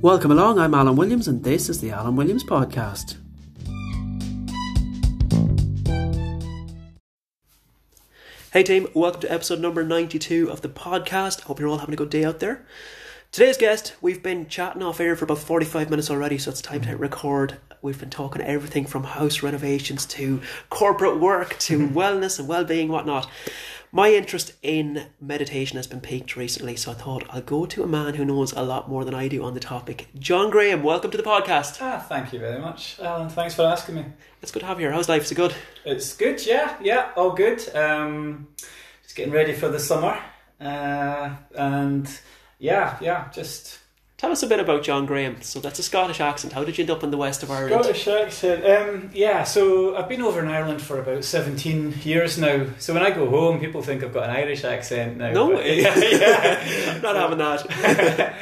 Welcome along, I'm Alan Williams and this is the Alan Williams Podcast. Hey team, welcome to episode number 92 of the podcast. Hope you're all having a good day out there. Today's guest, we've been chatting off air for about 45 minutes already, so it's time to hit record. We've been talking everything from house renovations to corporate work to wellness and well-being, whatnot. My interest in meditation has been piqued recently, so I thought I'll go to a man who knows a lot more than I do on the topic. John Graham, welcome to the podcast. Thank you very much, Alan. Thanks for asking me. It's good to have you here. How's life? Is it good? It's good, yeah, all good. Just getting ready for the summer, and just... Tell us a bit about John Graham. So that's a Scottish accent. How did you end up in the west of Ireland? Scottish accent. So I've been over in Ireland for about 17 years now. So when I go home, people think I've got an Irish accent now. No way. Yeah. Not having that.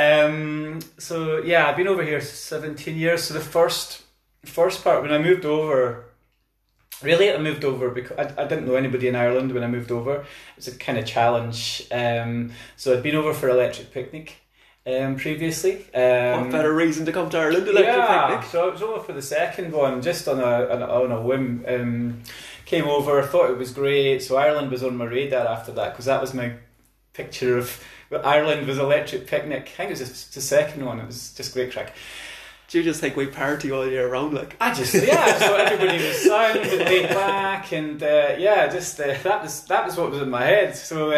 I've been over here 17 years. So the first part, when I moved over... Really, I moved over because I didn't know anybody in Ireland when I moved over. It was a kind of challenge. So I'd been over for Electric Picnic previously. What better reason to come to Ireland? Electric Picnic? So I was over for the second one, just on a whim. Came over, thought it was great. So Ireland was on my radar after that, because that was my picture of Ireland was Electric Picnic. I think it was the second one. It was just great crack. Do you just think we party all year round? Like I just thought everybody was sound and laid back, and that was what was in my head. So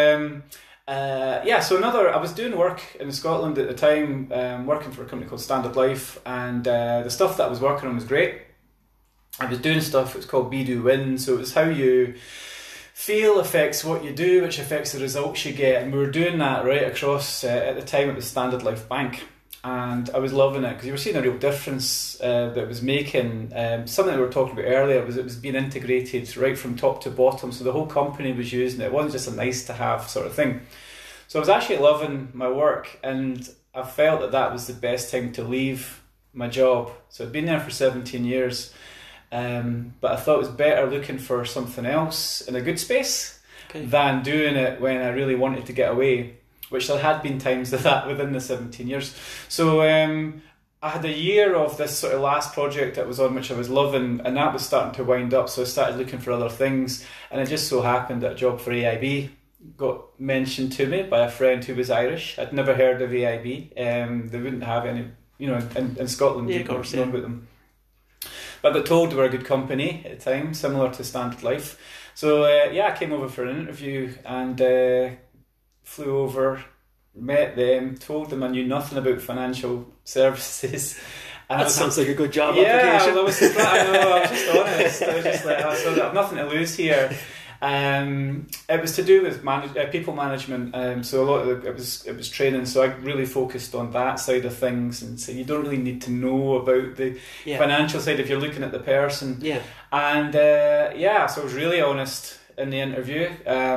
I was doing work in Scotland at the time, working for a company called Standard Life, and the stuff that I was working on was great. I was doing stuff, it was called Be Do Win, so it was how you feel affects what you do, which affects the results you get, and we were doing that right across, at the time it was Standard Life Bank. And I was loving it because you were seeing a real difference that it was making. Something that we were talking about earlier was it was being integrated right from top to bottom, so the whole company was using it. It wasn't just a nice to have sort of thing. So I was actually loving my work, and I felt that was the best time to leave my job. So I'd been there for 17 years, but I thought it was better looking for something else in a good space than doing it when I really wanted to get away, which there had been times of that within the 17 years. So I had a year of this sort of last project that was on, which I was loving, and that was starting to wind up, so I started looking for other things, and it just so happened that a job for AIB got mentioned to me by a friend who was Irish. I'd never heard of AIB. They wouldn't have any, in Scotland, you know about them. But I got told they were a good company at the time, similar to Standard Life. So I came over for an interview, and... flew over, met them, told them I knew nothing about financial services. And that sounds like a good job application. Well, I was just honest. I was just like, I've nothing to lose here. It was to do with people management. So a lot of it was training. So I really focused on that side of things, and so you don't really need to know about the financial side if you're looking at the person. Yeah. And so I was really honest in the interview.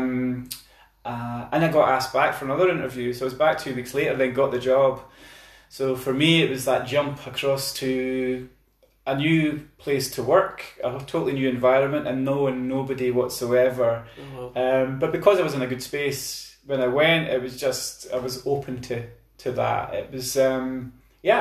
And I got asked back for another interview, so I was back 2 weeks later, then got the job. So for me, it was that jump across to a new place to work, a totally new environment, and knowing nobody whatsoever. Mm-hmm. But because I was in a good space when I went, it was just, I was open to that. It was, and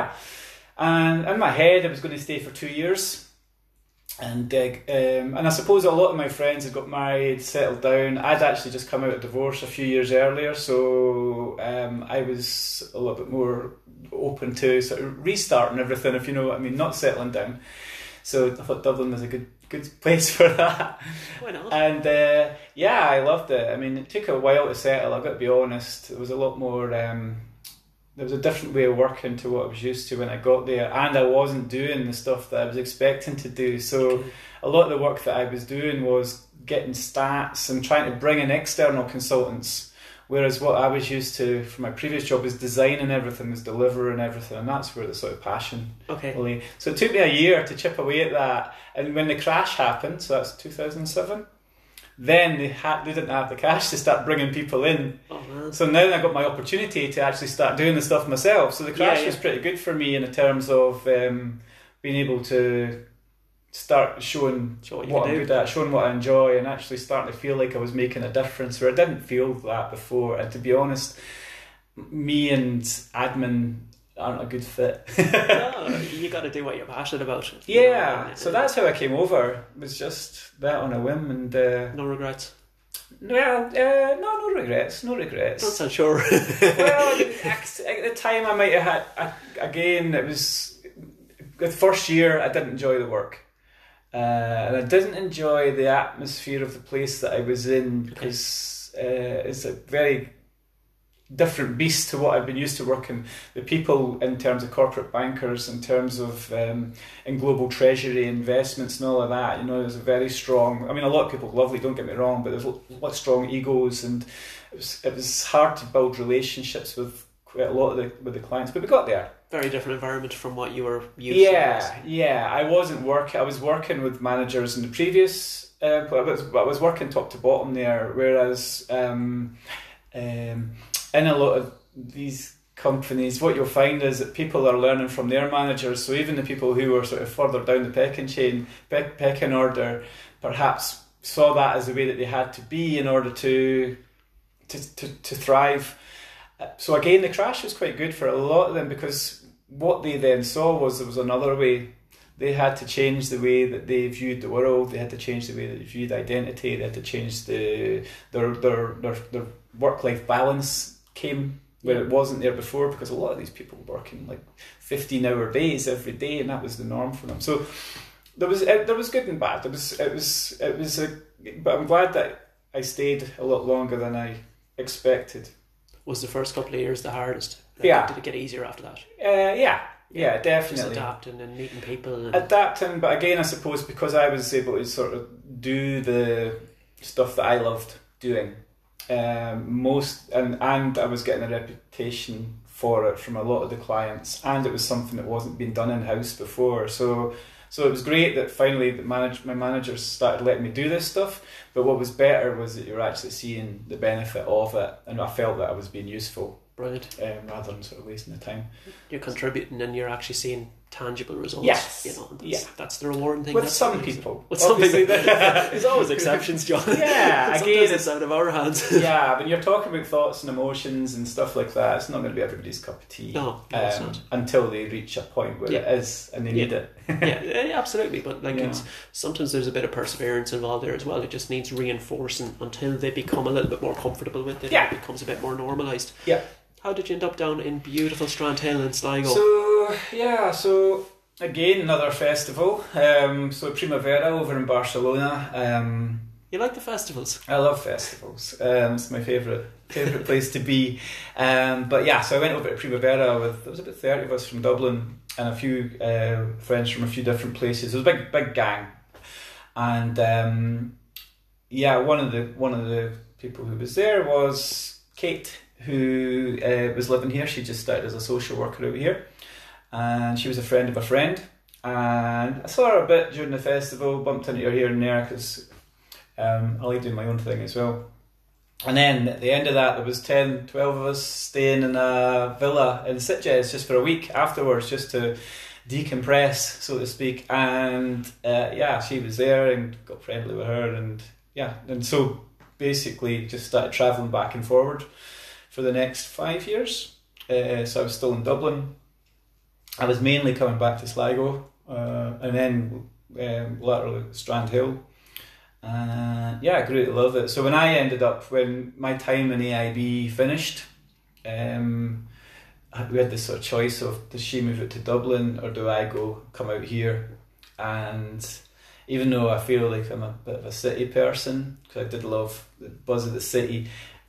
in my head, I was going to stay for 2 years. And I suppose a lot of my friends had got married, settled down. I'd actually just come out of divorce a few years earlier, so I was a little bit more open to sort of restarting everything, if you know what I mean, not settling down. So I thought Dublin was a good place for that. Why not? And I loved it. I mean, it took a while to settle, I've got to be honest. There was a lot more... there was a different way of working to what I was used to when I got there, and I wasn't doing the stuff that I was expecting to do. So a lot of the work that I was doing was getting stats and trying to bring in external consultants, whereas what I was used to from my previous job was designing everything, was delivering everything, and that's where the sort of passion really. So it took me a year to chip away at that, and when the crash happened, so that's 2007, then they didn't have the cash to start bringing people in. So now I got my opportunity to actually start doing the stuff myself. So the crash was pretty good for me in terms of being able to start showing what I'm good at, showing what I enjoy, and actually starting to feel like I was making a difference where I didn't feel that before. And to be honest, me and admin aren't a good fit. No, you got to do what you're passionate about. Yeah, so that's how I came over. It was just that on a whim, and no regrets. well, no regrets. Not so sure. Well, at the time I might have had. Again, it was the first year I didn't enjoy the work, and I didn't enjoy the atmosphere of the place that I was in because it's a very different beast to what I've been used to working. The people in terms of corporate bankers, in terms of in global treasury investments and all of that, you know, there's a very strong. I mean, a lot of people are lovely. Don't get me wrong, but there's a lot of strong egos, and it was hard to build relationships with quite a lot of the clients. But we got there. Very different environment from what you were used to. Yeah. I was working with managers in the previous. I was working top to bottom there, whereas. In a lot of these companies, what you'll find is that people are learning from their managers. So even the people who were sort of further down the pecking order, perhaps saw that as the way that they had to be in order to thrive. So again, the crash was quite good for a lot of them, because what they then saw was there was another way. They had to change the way that they viewed the world. They had to change the way that they viewed identity. They had to change their work-life balance came where it wasn't there before, because a lot of these people were working like 15-hour days every day, and that was the norm for them. So there was good and bad. But I'm glad that I stayed a lot longer than I expected. Was the first couple of years the hardest? Yeah. Did it get easier after that? Yeah, definitely. Just adapting and meeting people. Adapting, but again, I suppose because I was able to sort of do the stuff that I loved doing. And I was getting a reputation for it from a lot of the clients, and it was something that wasn't being done in house before. So it was great that finally my managers started letting me do this stuff. But what was better was that you were actually seeing the benefit of it, and I felt that I was being useful. Brilliant. Rather than sort of wasting the time. You're contributing, and you're actually seeing tangible results. Yes. You know, that's the rewarding thing. With some people. With some people. There's always exceptions, John. Yeah, again, it's out of our hands. Yeah, when you're talking about thoughts and emotions and stuff like that, it's not going to be everybody's cup of tea. No, it's not. Until they reach a point where it is and they need it. yeah, absolutely. But it's, sometimes there's a bit of perseverance involved there as well. It just needs reinforcing until they become a little bit more comfortable with it. Yeah. It becomes a bit more normalised. Yeah. How did you end up down in beautiful Strandhill in Sligo? So again, another festival. So Primavera over in Barcelona. You like the festivals? I love festivals. It's my favourite place to be. But yeah, so I went over to Primavera there was about 30 of us from Dublin and a few friends from a few different places. It was a big gang. And one of the people who was there was Kate, who was living here. She just started as a social worker out here, and she was a friend of a friend, and I saw her a bit during the festival, bumped into her here and there because I like doing my own thing as well. And then at the end of that, there was 10, 12 of us staying in a villa in Sitges just for a week afterwards, just to decompress, so to speak. And she was there and got friendly with her, and so basically just started travelling back and forward for the next 5 years. So I was still in Dublin. I was mainly coming back to Sligo, and then laterally Strandhill. I grew to love it. So when my time in AIB finished, we had this sort of choice of, does she move it to Dublin or do I come out here? And even though I feel like I'm a bit of a city person, because I did love the buzz of the city,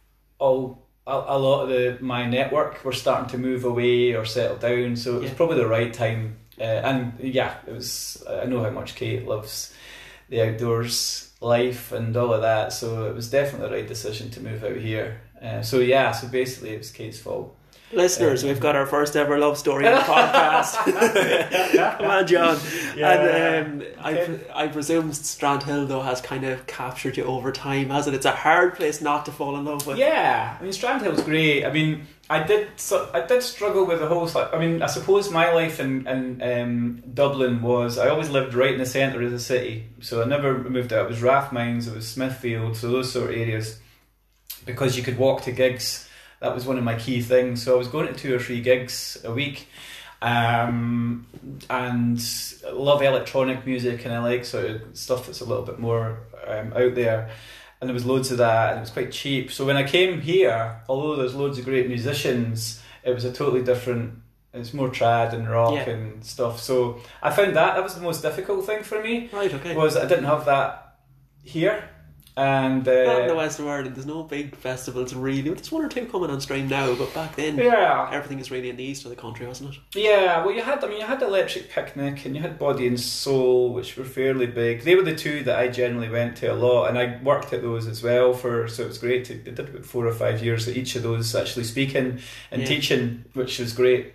a lot of my network were starting to move away or settle down, so it was probably the right time. It was. I know how much Kate loves the outdoors life and all of that, so it was definitely the right decision to move out here. So basically it was Kate's fault. Listeners, we've got our first ever love story on the podcast. Come on, John. Yeah. And I presume Strandhill, though, has kind of captured you over time, hasn't it? It's a hard place not to fall in love with. Yeah, I mean, Strandhill's great. I mean, I did struggle with the whole. I mean, I suppose my life in Dublin was, I always lived right in the centre of the city, so I never moved out. It was Rathmines, it was Smithfield, so those sort of areas, because you could walk to gigs That was one of my key things. So I was going to 2 or 3 gigs a week. And I love electronic music, and I like sort of stuff that's a little bit more out there. And there was loads of that, and it was quite cheap. So when I came here, although there's loads of great musicians, it was a totally different. It's more trad and rock and stuff. So I found that was the most difficult thing for me. Right. Okay. Was I didn't have that here. And not in the west of Ireland, there's no big festivals really. There's 1 or 2 coming on stream now, but back then, everything is really in the east of the country, wasn't it? Yeah, well, you had Electric Picnic and you had Body and Soul, which were fairly big. They were the 2 that I generally went to a lot, and I worked at those as well so it was great. I did about 4 or 5 years at each of those, actually speaking and teaching, which was great.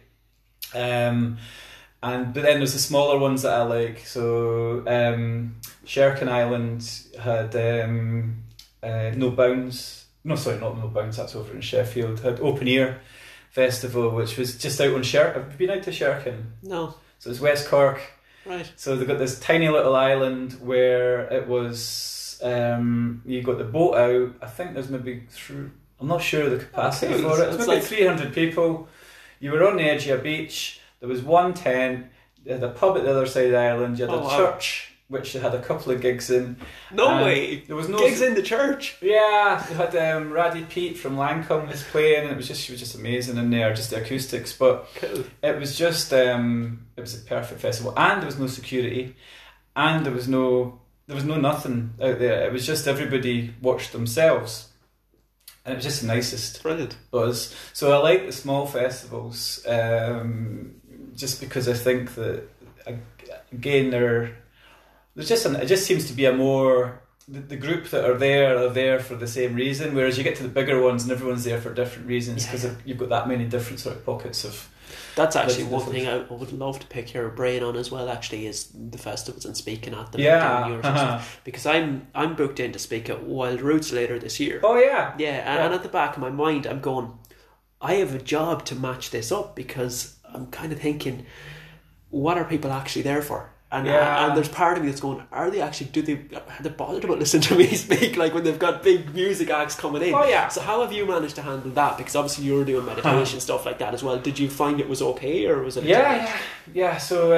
But then there's the smaller ones that I like. So Sherkin Island had No Bounds. No, sorry, not No Bounds. That's over in Sheffield. Had Open Ear Festival, which was just out on Sherkin. Have you been out to Sherkin? No. So it's West Cork. Right. So they've got this tiny little island where it was. You got the boat out. I think there's maybe I'm not sure the capacity for it. It's maybe 300 people. You were on the edge of a beach. There was one tent. They had a pub at the other side of the island. You had a church, which they had a couple of gigs in. No way! There was no gigs in the church. Yeah, they had Raddy Pete from Lancome was playing, and she was just amazing in there, just the acoustics. But it was just it was a perfect festival, and there was no security, and there was no nothing out there. It was just everybody watched themselves. And it was just the nicest buzz. So I like the small festivals, just because I think that, again, it just seems to be a more, the group that are there for the same reason, whereas you get to the bigger ones and everyone's there for different reasons, because you've got that many different sort of pockets of... That's actually one thing I would love to pick your brain on as well, actually, is the festivals and speaking at them. Because I'm booked in to speak at Wild Roots later this year. Oh yeah. And at the back of my mind I'm going, I have a job to match this up, because I'm kind of thinking, what are people actually there for? And there's part of me that's going, are they bothered about listening to me speak, like when they've got big music acts coming in? Oh yeah. So how have you managed to handle that? Because obviously you're doing meditation stuff like that as well. Did you find it was okay, or was it? Yeah. So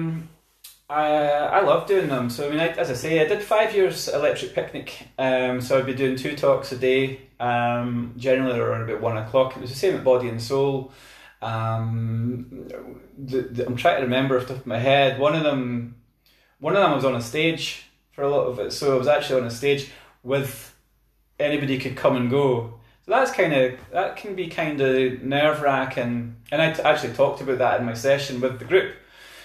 I love doing them. So I mean, as I say, I did 5 years Electric Picnic. So I'd be doing 2 talks a day. Generally around about 1 o'clock. It was the same at Body and Soul. I'm trying to remember off the top of my head. One of them was on a stage for a lot of it. So I was actually on a stage with anybody could come and go. So that can be kind of nerve-wracking. And I actually talked about that in my session with the group,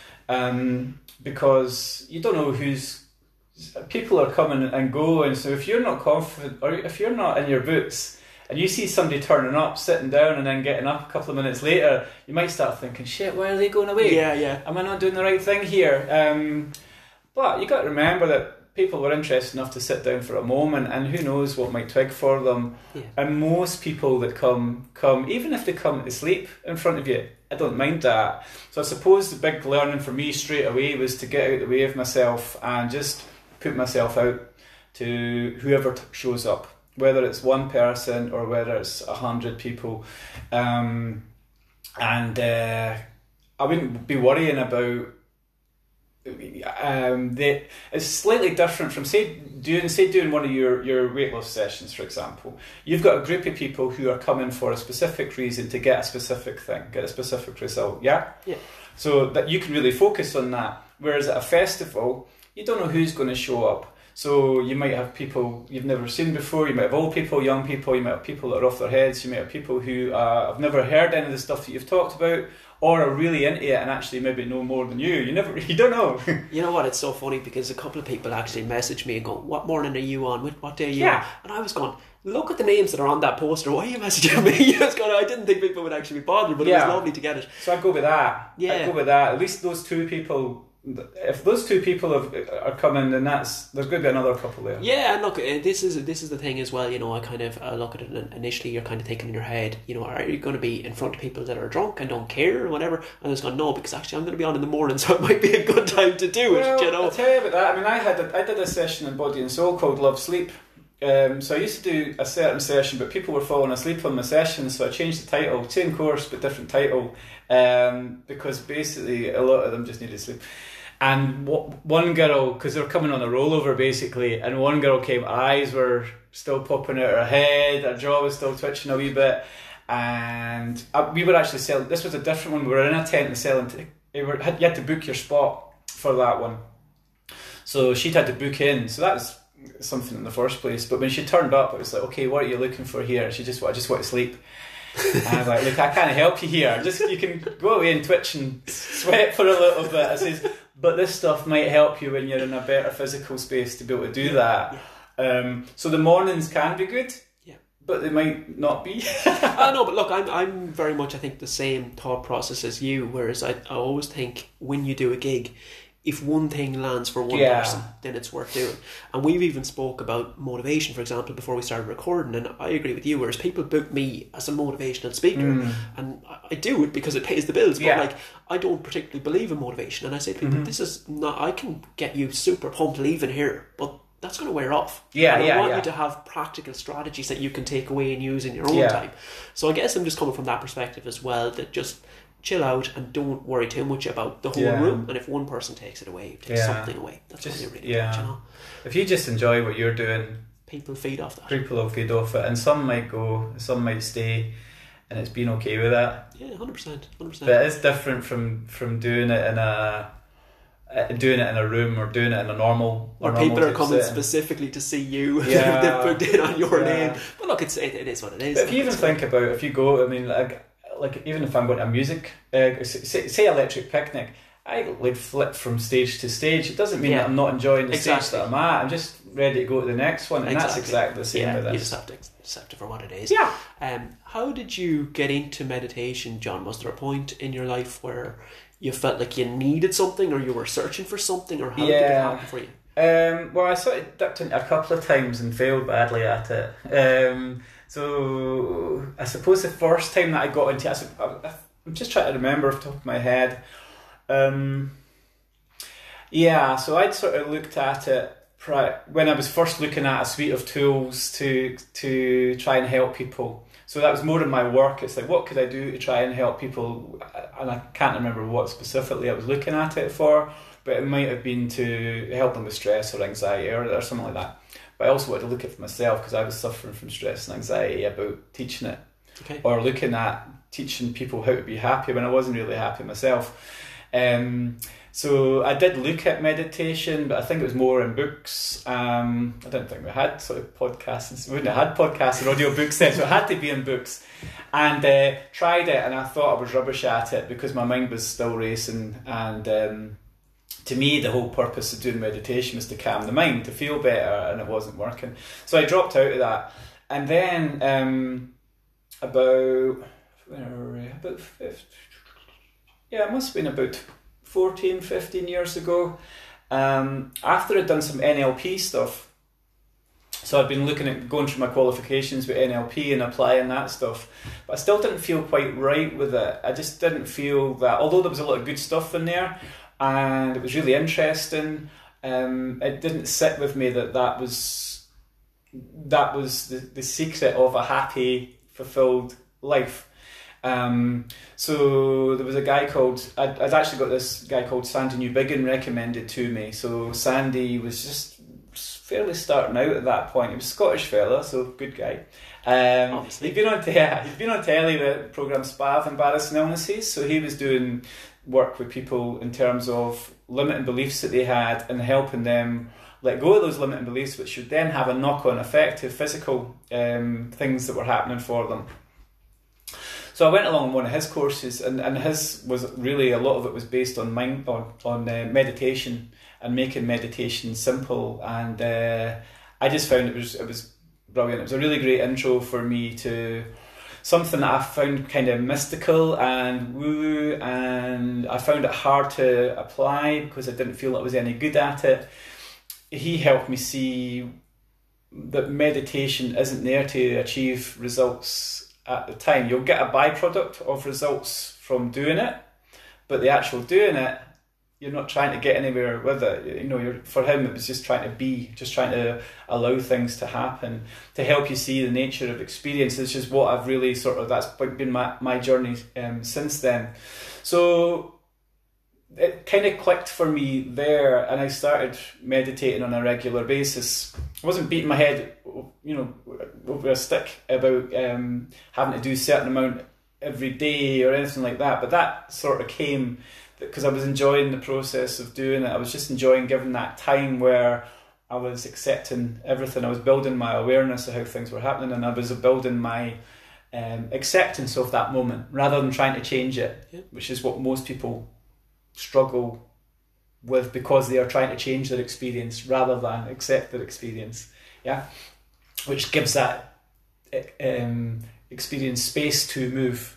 because you don't know people are coming and going. So if you're not confident, or if you're not in your boots, and you see somebody turning up, sitting down, and then getting up a couple of minutes later, you might start thinking, shit, why are they going away? Yeah. Am I not doing the right thing here? But you got to remember that people were interested enough to sit down for a moment, and who knows what might twig for them. Yeah. And most people that come, even if they come to sleep in front of you, I don't mind that. So I suppose the big learning for me straight away was to get out of the way of myself and just put myself out to whoever shows up, whether it's one person or whether it's 100 people. And I wouldn't be worrying about... it's slightly different from, say doing one of your weight loss sessions, for example. You've got a group of people who are coming for a specific reason to get a specific thing, get a specific result, yeah? So that you can really focus on that. Whereas at a festival, you don't know who's going to show up. So you might have people you've never seen before, you might have old people, young people, you might have people that are off their heads, you might have people who have never heard any of the stuff that you've talked about, or are really into it and actually maybe know more than you. You don't know. You know what, it's so funny, because a couple of people actually messaged me and go, what morning are you on? What day are you on? And I was going, look at the names that are on that poster, why are you messaging me? I didn't think people would actually be bothered, but it was lovely to get it. So I'd go with that. I'd go with that. At least those 2 people... If those 2 people are coming, then there's going to be another couple there. Yeah, and look, this is the thing as well. I kind of look at it initially. You're kind of thinking in your head, are you going to be in front of people that are drunk and don't care or whatever? And I was going, no, because actually I'm going to be on in the morning, so it might be a good time to do it. I'll tell you about that. I mean, I did a session in Body and Soul called Love Sleep, So I used to do a certain session, but people were falling asleep on my session, so I changed the title, same course but different title, because basically a lot of them just needed sleep. And one girl, because they were coming on a rollover basically, and one girl came, her eyes were still popping out her head, her jaw was still twitching a wee bit, and we were actually selling, this was a different one, we were in a tent and selling, you had to book your spot for that one. So she'd had to book in, so that was something in the first place. But when she turned up, it was like, okay, what are you looking for here? And she just, I just want to sleep. And I was like, look, I can't help you here. You can go away and twitch and sweat for a little bit. I says, but this stuff might help you when you're in a better physical space to be able to do that. So the mornings can be good, but they might not be. I know, but look, I'm very much, I think, the same thought process as you, whereas I always think when you do a gig, if one thing lands for one person, then it's worth doing. And we've even spoke about motivation, for example, before we started recording, and I agree with you, whereas people book me as a motivational speaker, and I do it because it pays the bills, but like, I don't particularly believe in motivation, and I say to people, this is not, I can get you super pumped leaving here, but that's going to wear off. I want you to have practical strategies that you can take away and use in your own time. So I guess I'm just coming from that perspective as well, that just chill out and don't worry too much about the whole room, and if one person takes it away, take something away, that's just, all you really want, you know? If you just enjoy what you're doing, people feed off that. People will feed off it, and some might go, some might stay, and it's been okay with that. 100%. But it is different from doing it in a room or doing it in a normal, or people are coming specifically to see you. They've booked in on your name. But look, it is what it is. But if you even think about, if you go, I mean, like even if I'm going to a music, say Electric Picnic, I like flip from stage to stage. It doesn't mean that I'm not enjoying the stage that I'm at. I'm just ready to go to the next one, and that's exactly the same with this. You just have to accept it for what it is. Yeah. How did you get into meditation, John? Was there a point in your life where you felt like you needed something, or you were searching for something, or how did it happen for you? Well, I sort of dipped into a couple of times and failed badly at it. So I suppose the first time that I got into it, I'm just trying to remember off the top of my head. So I'd sort of looked at it when I was first looking at a suite of tools to try and help people. So that was more in my work. It's like, what could I do to try and help people? And I can't remember what specifically I was looking at it for, but it might have been to help them with stress or anxiety or something like that. But I also wanted to look at it for myself, because I was suffering from stress and anxiety about teaching it, or looking at teaching people how to be happy when I wasn't really happy myself. So I did look at meditation, but I think it was more in books. I didn't think we had sort of podcasts. We wouldn't have had podcasts and audio books then, so it had to be in books. And tried it, and I thought I was rubbish at it because my mind was still racing. And to me, the whole purpose of doing meditation was to calm the mind, to feel better, and it wasn't working. So I dropped out of that. And then it must have been about 14, 15 years ago, after I'd done some NLP stuff. So I'd been looking at going through my qualifications with NLP and applying that stuff, but I still didn't feel quite right with it. I just didn't feel that, although there was a lot of good stuff in there and it was really interesting, it didn't sit with me that was the secret of a happy, fulfilled life. So there was a guy called, I'd actually got this guy called Sandy Newbigin recommended to me. So Sandy was just fairly starting out at that point. He was a Scottish fella, so good guy. He'd been on telly with the programme Spav, Embarrassing Illnesses. So he was doing work with people in terms of limiting beliefs that they had and helping them let go of those limiting beliefs, which should then have a knock-on effect to physical things that were happening for them. So I went along on one of his courses, and his was really, a lot of it was based on meditation and making meditation simple. And I just found it was brilliant. It was a really great intro for me to something that I found kind of mystical and woo, and I found it hard to apply because I didn't feel I was any good at it. He helped me see that meditation isn't there to achieve results at the time. You'll get a byproduct of results from doing it, but the actual doing it you're not trying to get anywhere with it. You know, for him it was just trying to allow things to happen, to help you see the nature of experience. It's just what I've really that's been my journey since then. So it kind of clicked for me there, and I started meditating on a regular basis. I wasn't beating my head, you know, over a stick about having to do a certain amount every day or anything like that, but that sort of came because I was enjoying the process of doing it. I was just enjoying giving that time where I was accepting everything. I was building my awareness of how things were happening, and I was building my acceptance of that moment rather than trying to change it, which is what most people struggle with, because they are trying to change their experience rather than accept their experience. Yeah, which gives that experience space to move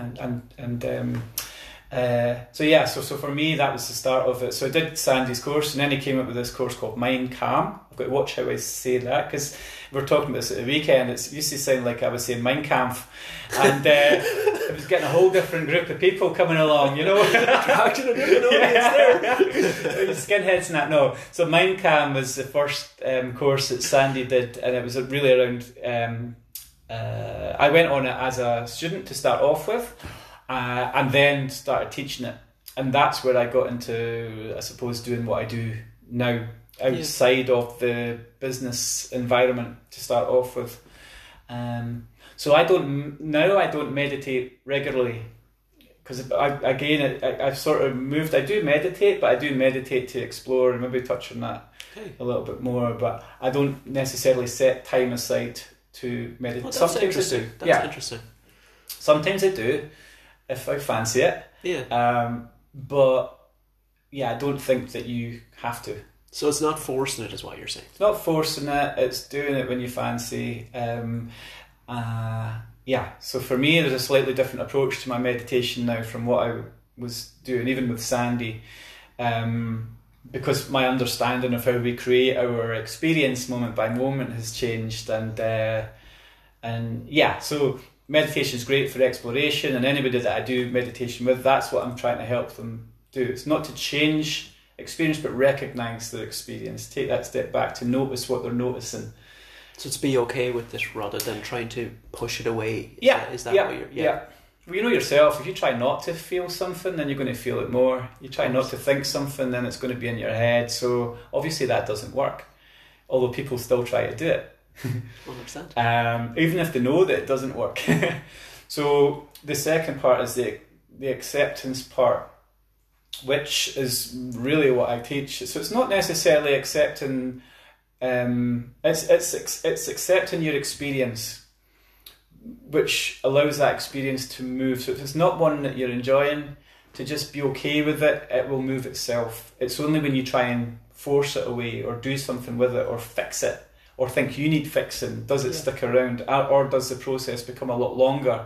So for me, that was the start of it. So I did Sandy's course, and then he came up with this course called Mind Calm. I've got to watch how I say that, because we were talking about this at the weekend. It used to sound like I was saying Mein Kampf, and it was getting a whole different group of people coming along, you know. Attracting a different audience there. Skinheads and that, no. So Mind Calm was the first course that Sandy did, and it was really around... I went on it as a student to start off with, and then started teaching it, and that's where I got into, I suppose, doing what I do now outside of the business environment to start off with. So I don't meditate regularly, because I've sort of moved. I do meditate, but I do meditate to explore, and maybe touch on that a little bit more. But I don't necessarily set time aside to meditate. Well, sometimes I do. That's interesting. Sometimes I do, if I fancy it. Yeah. But yeah, I don't think that you have to. So it's not forcing it, is what you're saying. It's not forcing it. It's doing it when you fancy. Yeah. So for me, there's a slightly different approach to my meditation now from what I was doing, even with Sandy. Because my understanding of how we create our experience moment by moment has changed, and yeah, so meditation is great for exploration, and anybody that I do meditation with, that's what I'm trying to help them do. It's not to change experience, but recognise their experience, take that step back to notice what they're noticing. So it's be okay with it rather than trying to push it away. Is that what you're... Yeah. Well, you know yourself, if you try not to feel something, then you're going to feel it more. You try not to think something, then it's going to be in your head. So obviously that doesn't work, although people still try to do it. 100%. Even if they know that it doesn't work. So the second part is the acceptance part, which is really what I teach. So it's not necessarily accepting, it's accepting your experience, which allows that experience to move. So if it's not one that you're enjoying, to just be okay with it, it will move itself. It's only when you try and force it away or do something with it or fix it or think you need fixing, does it stick around, or does the process become a lot longer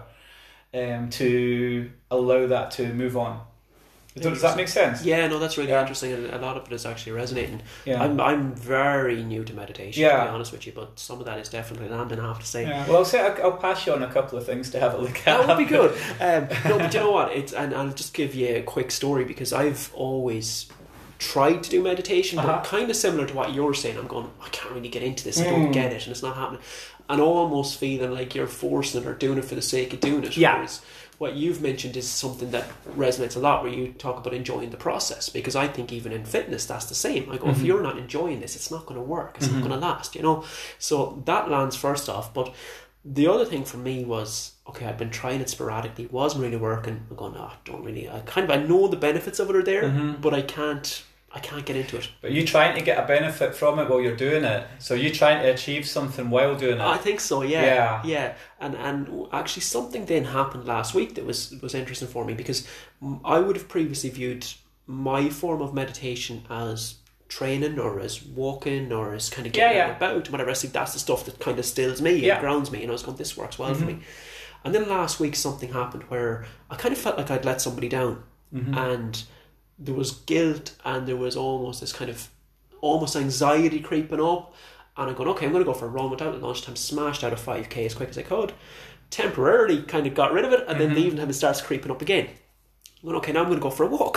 to allow that to move on. Does that make sense? Yeah, no, that's really interesting, and a lot of it is actually resonating. Yeah. I'm very new to meditation, to be honest with you, but some of that is definitely landing, I have to say. Yeah. Well, I'll pass you on a couple of things to have a look at. That would be good. No, but you know what? And I'll just give you a quick story, because I've always tried to do meditation, but kind of similar to what you're saying. I'm going, I can't really get into this, I don't get it, and it's not happening. And almost feeling like you're forcing it or doing it for the sake of doing it. Yeah. Whereas what you've mentioned is something that resonates a lot, where you talk about enjoying the process, because I think even in fitness that's the same. I go, if you're not enjoying this, it's not going to work, it's not going to last, you know. So that lands first off. But the other thing for me was, okay, I've been trying it sporadically, wasn't really working. I'm going, I know the benefits of it are there, but I can't get into it. But you trying to get a benefit from it while you're doing it? So you trying to achieve something while doing it? I think so, yeah. And actually something then happened last week that was interesting for me, because I would have previously viewed my form of meditation as training or as walking or as kind of getting out about, whatever. I think that's the stuff that kind of stills me and grounds me, and I was going, this works well for me. And then last week something happened where I kind of felt like I'd let somebody down, and there was guilt, and there was almost this kind of anxiety creeping up, and I'm going, okay, I'm going to go for a run. Went out at lunchtime, smashed out a 5k as quick as I could, temporarily kind of got rid of it, and then the evening time it starts creeping up again. I'm going, okay, now I'm going to go for a walk.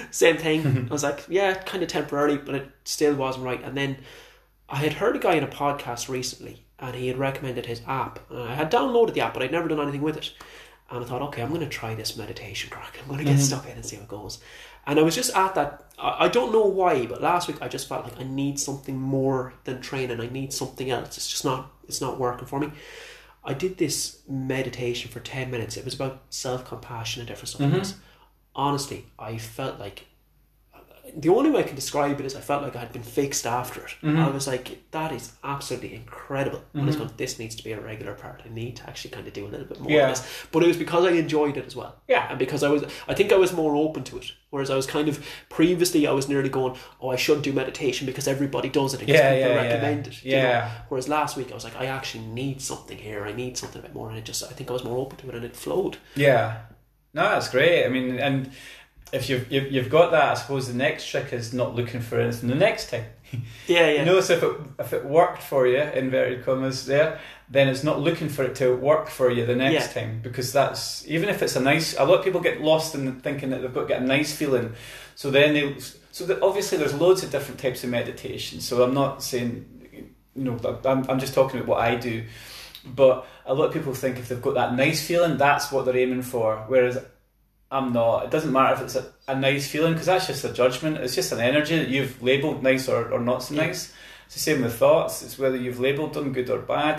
Same thing. I was like, yeah, kind of temporarily, but it still wasn't right. And then I had heard a guy in a podcast recently, and he had recommended his app. I had downloaded the app, but I'd never done anything with it. And I thought, okay, I'm going to try this meditation crack. I'm going to get stuck in and see how it goes. And I was just at that, I don't know why, but last week I just felt like I need something more than training. I need something else. It's not working for me. I did this meditation for 10 minutes. It was about self-compassion and different stuff like this. Honestly, I felt like, the only way I can describe it is I felt like I had been fixed after it. I was like, that is absolutely incredible. And I was going, this needs to be a regular part. I need to actually kind of do a little bit more of this. But it was because I enjoyed it as well. Yeah. And because I think I was more open to it. Whereas I was kind of, previously I was nearly going, oh, I should do meditation because everybody does it and people recommend it. You know? Whereas last week I was like, I actually need something here. I need something a bit more. And I think I was more open to it and it flowed. Yeah. No, that's great. I mean, and if you've got that, I suppose the next trick is not looking for anything the next time. You know, so if it worked for you, inverted commas there, then it's not looking for it to work for you the next time, because that's, even if it's a lot of people get lost in thinking that they've got to get a nice feeling. So then obviously there's loads of different types of meditation. So I'm not saying, I'm just talking about what I do. But a lot of people think if they've got that nice feeling, that's what they're aiming for. Whereas I'm not. It doesn't matter if it's a nice feeling, because that's just a judgment. It's just an energy that you've labelled nice or not so nice. It's the same with thoughts. It's whether you've labelled them good or bad.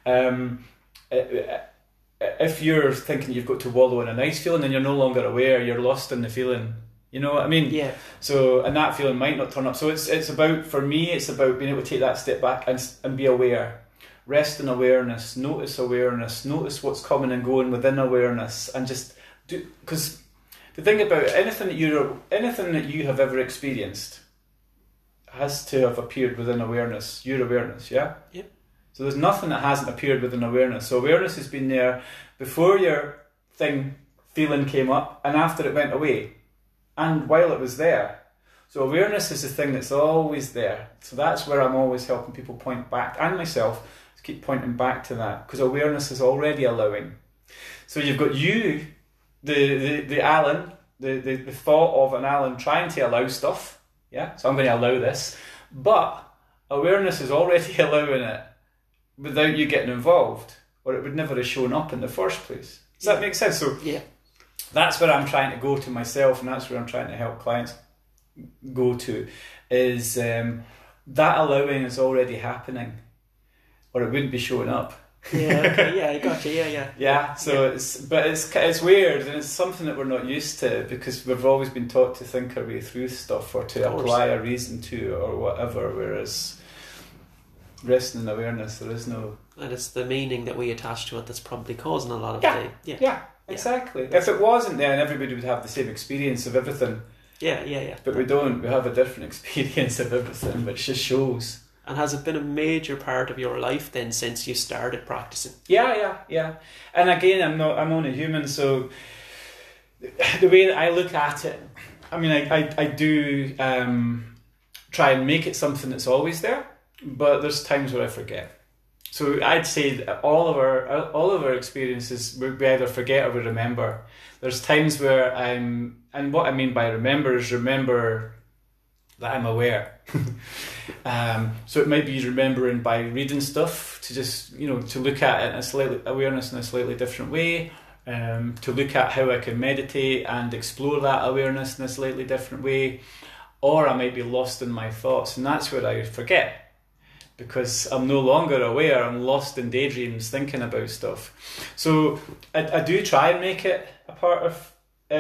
If you're thinking you've got to wallow in a nice feeling, then you're no longer aware. You're lost in the feeling. You know what I mean? Yeah. So, and that feeling might not turn up. So it's about, for me, it's about being able to take that step back and be aware. Rest in awareness. Notice awareness. Notice what's coming and going within awareness, and just because the thing about anything that you have ever experienced has to have appeared within awareness, your awareness, yeah? Yep. So there's nothing that hasn't appeared within awareness. So awareness has been there before your feeling came up and after it went away, and while it was there. So awareness is the thing that's always there. So that's where I'm always helping people point back, and myself, to keep pointing back to that, because awareness is already allowing. So you've got you, the Alan, the thought of an Alan trying to allow stuff, yeah? So I'm going to allow this, but awareness is already allowing it without you getting involved, or it would never have shown up in the first place. Does that make sense? So that's where I'm trying to go to myself, and that's where I'm trying to help clients go to, is that allowing is already happening, or it wouldn't be showing up. I got you. So it's weird, and it's something that we're not used to, because we've always been taught to think our way through stuff, or to apply a reason to, or whatever, whereas resting in awareness, there is no, and it's the meaning that we attach to it that's probably causing a lot of the exactly. If it wasn't there, and everybody would have the same experience of everything. But we don't. We have a different experience of everything, which just shows. And has it been a major part of your life then since you started practicing? Yeah. And again, I'm only human, so the way that I look at it, I mean, I do try and make it something that's always there, but there's times where I forget. So I'd say that all of our experiences, we either forget or we remember. There's times where and what I mean by remember is remember that I'm aware. So it might be remembering by reading stuff, to just, to look at it in a slightly awareness in a slightly different way, to look at how I can meditate and explore that awareness in a slightly different way, or I might be lost in my thoughts, and that's where I forget, because I'm no longer aware. I'm lost in daydreams thinking about stuff. So I do try and make it a part of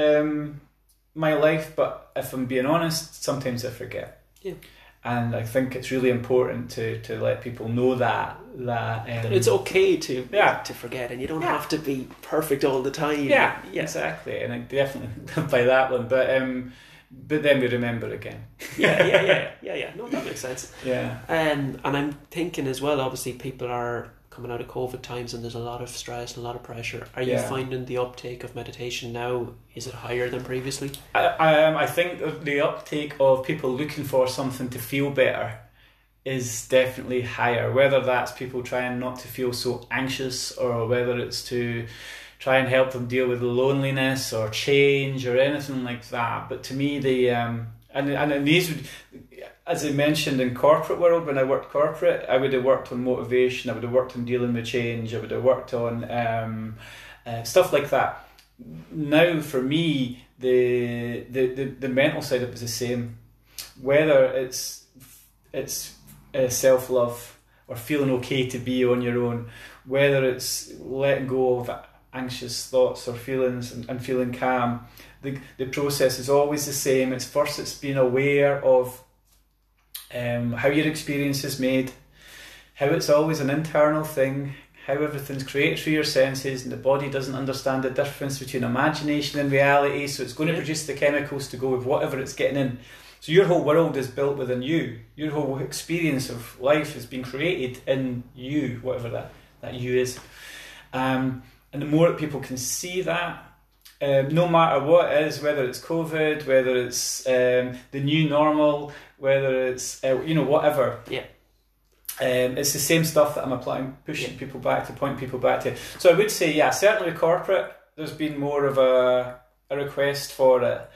my life, but if I'm being honest, sometimes I forget. And I think it's really important to let people know that it's okay to forget, and you don't have to be perfect all the time. Exactly. And I definitely live by that one, but then we remember again. No, that makes sense. And I'm thinking as well, obviously people are coming out of COVID times, and there's a lot of stress and a lot of pressure. Are you finding the uptake of meditation now, is it higher than previously? I think the uptake of people looking for something to feel better is definitely higher, whether that's people trying not to feel so anxious, or whether it's to try and help them deal with loneliness or change or anything like that. But to me, and these would, as I mentioned, in corporate world, when I worked corporate, I would have worked on motivation, I would have worked on dealing with change, I would have worked on stuff like that. Now, for me, the mental side of it is the same. Whether it's self-love or feeling okay to be on your own, whether it's letting go of anxious thoughts or feelings and feeling calm, the process is always the same. It's being aware of how your experience is made, how it's always an internal thing, how everything's created through your senses, and the body doesn't understand the difference between imagination and reality, so it's going to produce the chemicals to go with whatever it's getting in. So your whole world is built within you. Your whole experience of life has been created in you, whatever that you is. And the more that people can see that, no matter what it is, whether it's COVID, whether it's the new normal, whether it's whatever. Yeah. It's the same stuff that I'm applying, pushing people back to, point people back to. So I would say, yeah, certainly corporate, there's been more of a request for it.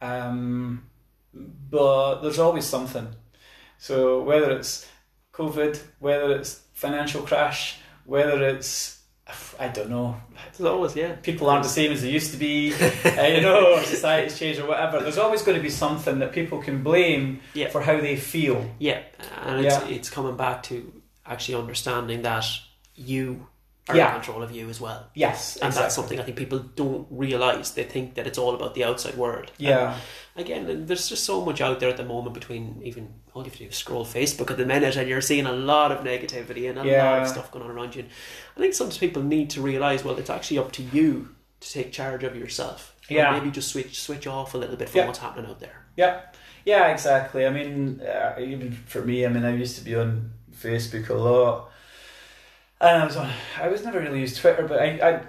But there's always something. So whether it's COVID, whether it's financial crash, whether it's, I don't know. There's always, people aren't the same as they used to be, or society's changed or whatever. There's always going to be something that people can blame for how they feel. Yeah, and it's coming back to actually understanding that you are in control of you as well. Yes, and exactly. That's something I think people don't realise. They think that it's all about the outside world. Yeah. And again, there's just so much out there at the moment between even all you have to do is scroll Facebook at the minute and you're seeing a lot of negativity and a lot of stuff going on around you. And I think sometimes people need to realise, well, it's actually up to you to take charge of yourself. Yeah. Maybe just switch off a little bit from what's happening out there. Yeah. Yeah, exactly. I mean, even for me, I used to be on Facebook a lot. And I was never really used Twitter, but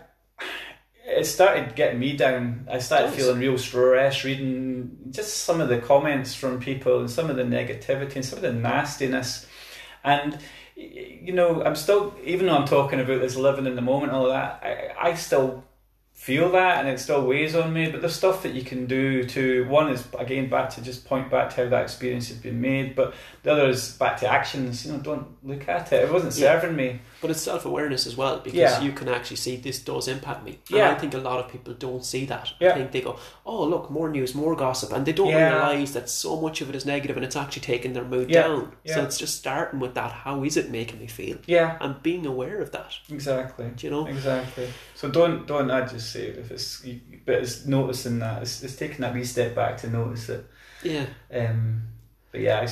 it started getting me down. I started feeling real stress reading just some of the comments from people and some of the negativity and some of the nastiness. And, I'm still, even though I'm talking about this living in the moment and all of that, I still feel that and it still weighs on me. But there's stuff that you can do to, one is, again, back to just point back to how that experience has been made. But the other is back to actions. Don't look at it. It wasn't serving me. But it's self-awareness as well, because you can actually see this does impact me. And I think a lot of people don't see that. I think they go, oh, look, more news, more gossip. And they don't realise that so much of it is negative and it's actually taking their mood down. So it's just starting with that. How is it making me feel? Yeah. And being aware of that. Exactly. Do you know? Exactly. So don't I just say, but it's noticing that. It's taking that wee step back to notice it. Yeah. But yeah,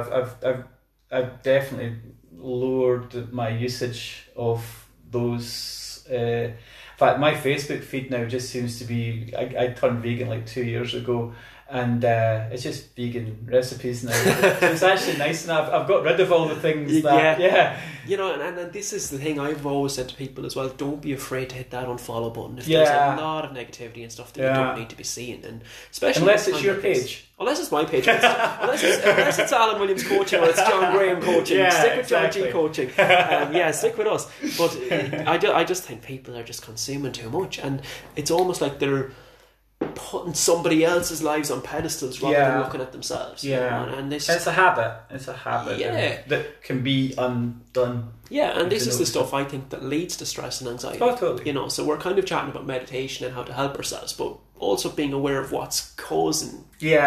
I've definitely lowered my usage of those. In fact, my Facebook feed now just seems to be. I turned vegan like 2 years ago, and it's just vegan recipes now. So it's actually nice, and I've got rid of all the things that. And this is the thing I've always said to people as well. Don't be afraid to hit that unfollow button if there's a lot of negativity and stuff that you don't need to be seeing, and especially unless it's your page. Unless it's my page, unless it's Alan Williams coaching or it's John Graham coaching, stick with John G coaching. Stick with us. But I just think people are just consuming too much, and it's almost like they're putting somebody else's lives on pedestals rather than looking at themselves. And it's a habit. It's a habit that can be undone. Yeah, and this is the stuff I think that leads to stress and anxiety. Oh, totally. So we're kind of chatting about meditation and how to help ourselves, but also being aware of what's causing.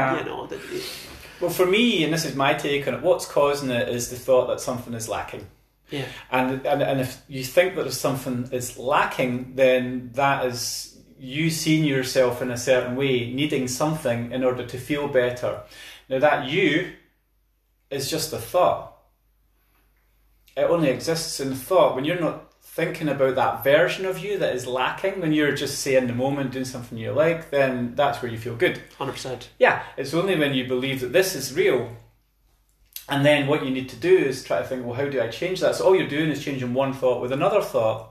Well, for me, and this is my take on it, what's causing it is the thought that something is lacking. Yeah. And if you think that if something is lacking, then that is you seeing yourself in a certain way, needing something in order to feel better. Now that you is just a thought. It only exists in thought. When you're not thinking about that version of you that is lacking, when you're just, say, in the moment doing something you like, then that's where you feel good. 100%. Yeah, it's only when you believe that this is real. And then what you need to do is try to think, well, how do I change that? So all you're doing is changing one thought with another thought.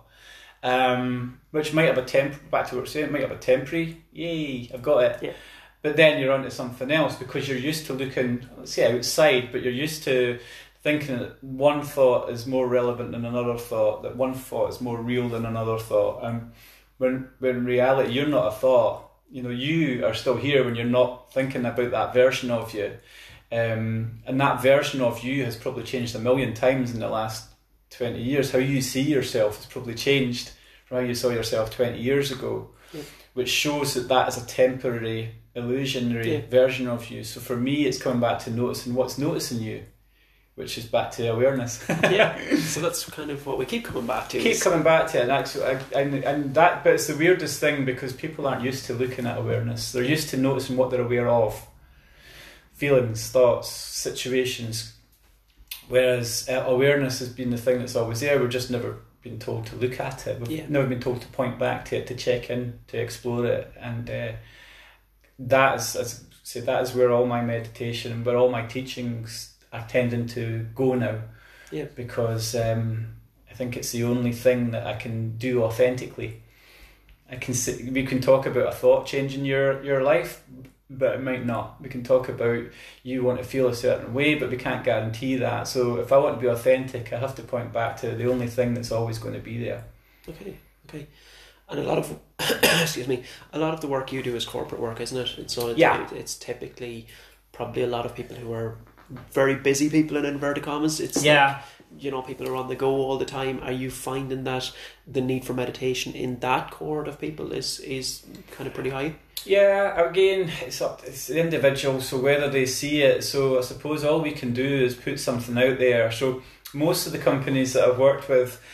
Which might have back to what we're saying, it might have a temporary, yay, I've got it. Yeah. But then you're onto something else because you're used to looking, let's say, outside, but you're used to thinking that one thought is more relevant than another thought, that one thought is more real than another thought. when in reality you're not a thought. You know, you are still here when you're not thinking about that version of you. And that version of you has probably changed a million times in the last 20 years. How you see yourself has probably changed from how you saw yourself 20 years ago, which shows that is a temporary, illusionary version of you. So for me, it's coming back to noticing what's noticing you, which is back to awareness. So that's kind of what we keep coming back to. Coming back to it, and actually, and that bit's the weirdest thing, because people aren't used to looking at awareness. They're used to noticing what they're aware of, feelings, thoughts, situations. Whereas awareness has been the thing that's always there. We've just never been told to look at it. We've never been told to point back to it, to check in, to explore it, and that is, as I say, that is where all my meditation and where all my teachings are tending to go now, because I think it's the only thing that I can do authentically. We can talk about a thought changing your life, but it might not. We can talk about you want to feel a certain way, but we can't guarantee that. So if I want to be authentic, I have to point back to the only thing that's always going to be there. Okay. And a lot of a lot of the work you do is corporate work, isn't it? And so it's typically probably a lot of people who are very busy people, in inverted commas. It's like, people are on the go all the time. Are you finding that the need for meditation in that cohort of people is kind of pretty high? Yeah, again, it's the individual, so whether they see it. So I suppose all we can do is put something out there. So most of the companies that I've worked with,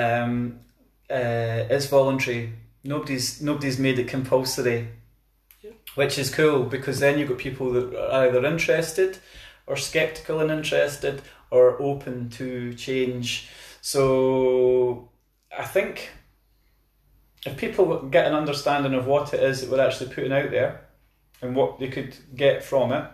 it's voluntary. Nobody's made it compulsory, which is cool, because then you've got people that are either interested or sceptical and interested or open to change. So I think if people get an understanding of what it is that we're actually putting out there and what they could get from it,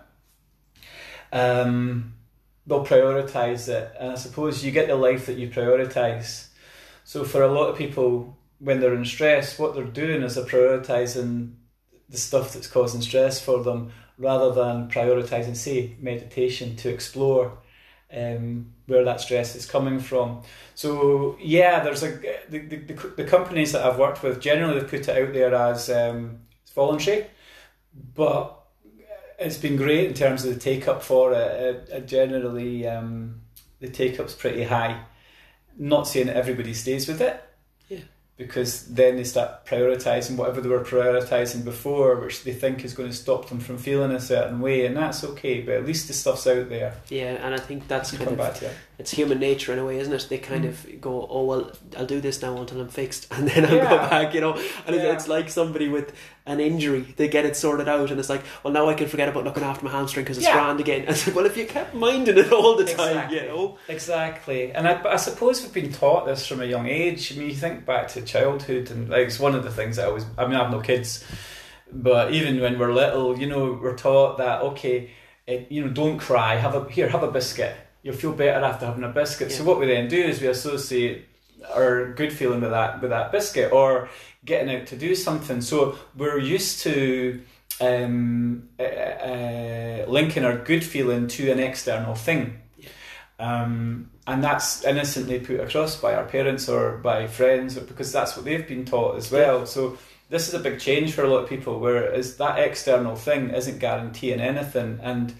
they'll prioritise it. And I suppose you get the life that you prioritise. So for a lot of people, when they're in stress, what they're doing is they're prioritising the stuff that's causing stress for them, rather than prioritising, say, meditation to explore where that stress is coming from. So there's the companies that I've worked with, generally they've put it out there as it's voluntary, but it's been great in terms of the take up for it. Generally, the take up's pretty high. Not saying that everybody stays with it, because then they start prioritising whatever they were prioritising before, which they think is going to stop them from feeling a certain way, and that's okay, but at least the stuff's out there. Yeah, and I think that's kind of, it's human nature in a way, isn't it? They kind of go, oh, well, I'll do this now until I'm fixed, and then I'll go back, and it's like somebody with an injury, they get it sorted out, and it's like, well, now I can forget about looking after my hamstring because it's grand again. And it's like, well, if you kept minding it all the time, Exactly. And I suppose we've been taught this from a young age. I mean, you think back to childhood, and like, it's one of the things that I have no kids, but even when we're little, we're taught that, okay, don't cry, have a biscuit, you'll feel better after having a biscuit. So what we then do is we associate our good feeling with that biscuit, or getting out to do something. So we're used to linking our good feeling to an external thing. And that's innocently put across by our parents or by friends, because that's what they've been taught as well. So this is a big change for a lot of people, whereas that external thing isn't guaranteeing anything,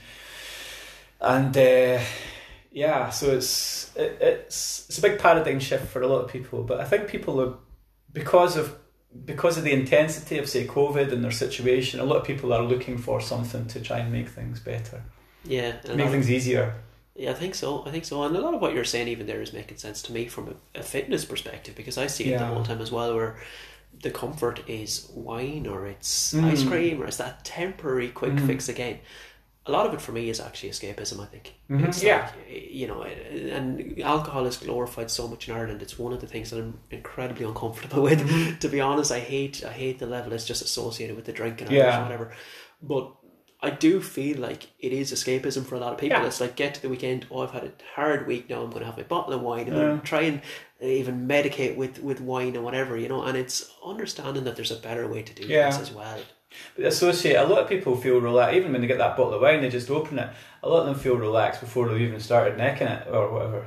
so it's a big paradigm shift for a lot of people. But I think people are, because of the intensity of, say, COVID and their situation, a lot of people are looking for something to try and make things better. Make things easier. Yeah, I think so. And a lot of what you're saying even there is making sense to me from a fitness perspective, because I see it the whole time as well, where the comfort is wine or it's ice cream or it's that temporary quick fix again. A lot of it for me is actually escapism, I think. It's and alcohol is glorified so much in Ireland. It's one of the things that I'm incredibly uncomfortable with. To be honest, I hate the level it's just associated with the drinking or whatever. But I do feel like it is escapism for a lot of people. It's like, get to the weekend, I've had a hard week, now I'm going to have my bottle of wine, and then try and even medicate with wine or whatever, and it's understanding that there's a better way to do this as well. But associate, a lot of people feel relaxed, even when they get that bottle of wine, they just open it. A lot of them feel relaxed before they've even started necking it or whatever.